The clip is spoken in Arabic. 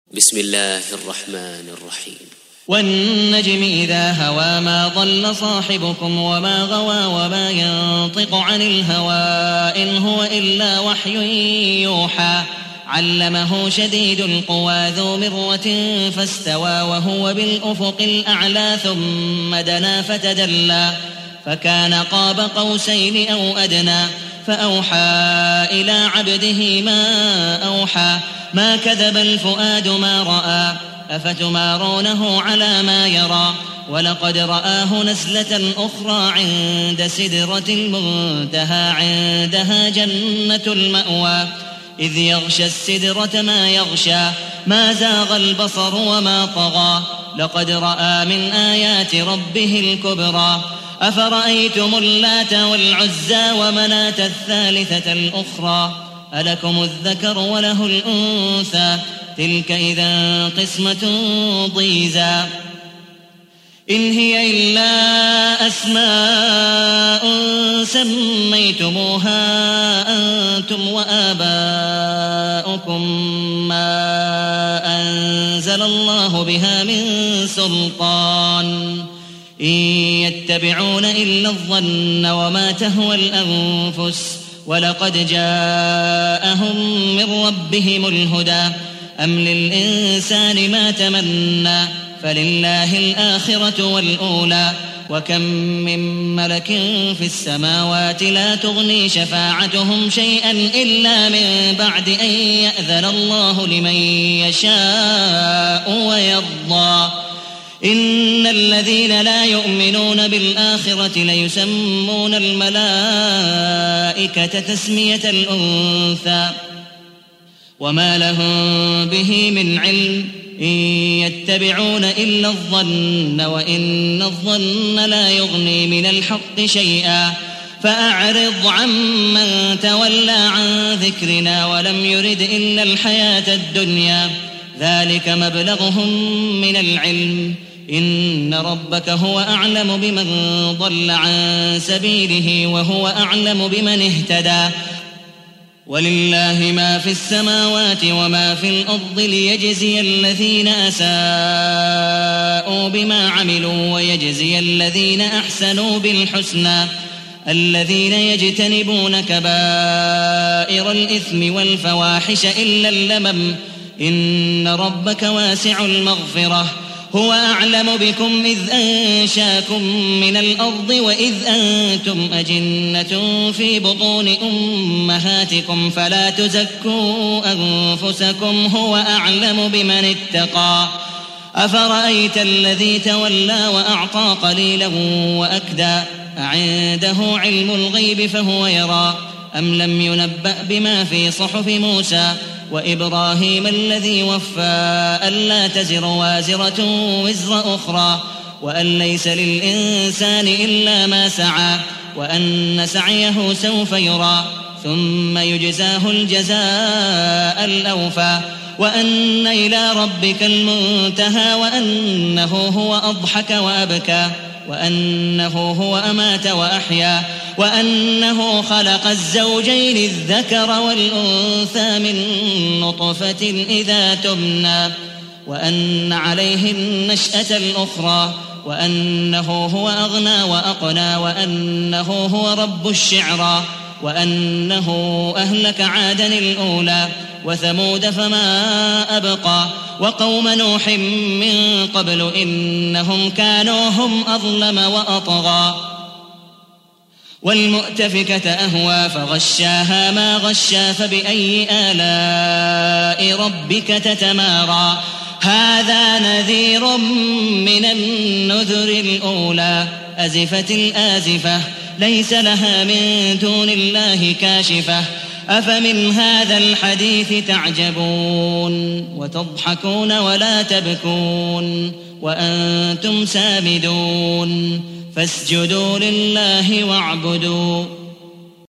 بسم الله الرحمن الرحيم. والنجم إذا هوى ما ضل صاحبكم وما غوى وما ينطق عن الهوى إن هو إلا وحي يوحى علمه شديد القوى ذو مرة فاستوى وهو بالأفق الأعلى ثم دنا فتدلى فكان قاب قوسين أو أدنى فأوحى إلى عبده ما أوحى ما كذب الفؤاد ما رأى أفتمارونه على ما يرى ولقد رآه نزلة أخرى عند سدرة المنتهى عندها جنة المأوى إذ يغشى السدرة ما يغشى ما زاغ البصر وما طغى لقد رأى من آيات ربه الكبرى أفرأيتم اللات والعزى ومناة الثالثة الأخرى ألكم الذكر وله الأنثى تلك إذا قسمة ضيزى إن هي إلا أسماء سميتموها أنتم وآباؤكم ما أنزل الله بها من سلطان إن يتبعون إلا الظن وما تهوى الأنفس ولقد جاءهم من ربهم الهدى أم للإنسان ما تمنى فلله الآخرة والأولى وكم من ملك في السماوات لا تغني شفاعتهم شيئا إلا من بعد أن يأذن الله لمن يشاء ويرضى إن الذين لا يؤمنون بالآخرة ليسمون الملائكة تسمية الأنثى وما لهم به من علم إن يتبعون إلا الظن وإن الظن لا يغني من الحق شيئا فأعرض عمن تولى عن ذكرنا ولم يرد إلا الحياة الدنيا ذلك مبلغهم من العلم إن ربك هو أعلم بمن ضل عن سبيله وهو أعلم بمن اهتدى ولله ما في السماوات وما في الأرض ليجزي الذين أساءوا بما عملوا ويجزي الذين أحسنوا بالحسنى الذين يجتنبون كبائر الإثم والفواحش إلا اللمم إن ربك واسع المغفرة هو أعلم بكم إذ أنشاكم من الأرض وإذ أنتم أجنة في بطون أمهاتكم فلا تزكوا أنفسكم هو أعلم بمن اتقى أفرأيت الذي تولى وأعطى قليلا وأكدى أعنده علم الغيب فهو يرى أم لم ينبأ بما في صحف موسى وإبراهيم الذي وفى ألا تزر وازرة وزر أخرى وأن ليس للإنسان إلا ما سعى وأن سعيه سوف يرى ثم يجزاه الجزاء الأوفى وأن إلى ربك المنتهى وأنه هو أضحك وأبكى وأنه هو أمات وأحيا وأنه خلق الزوجين الذكر والأنثى من نطفة إذا تمنى وأن عليه النشأة الأخرى وأنه هو أغنى وأقنى وأنه هو رب الشعرى وأنه أهلك عادا الأولى وثمود فما أبقى وقوم نوح من قبل إنهم كانوا هم أظلم وأطغى والمؤتفكة أهوى فغشاها ما غشى فبأي آلاء ربك تتمارى هذا نذير من النذر الأولى أزفت الآزفة ليس لها من دون الله كاشفة أفمن هذا الحديث تعجبون وتضحكون ولا تبكون وأنتم سامدون فاسجدوا لله واعبدوا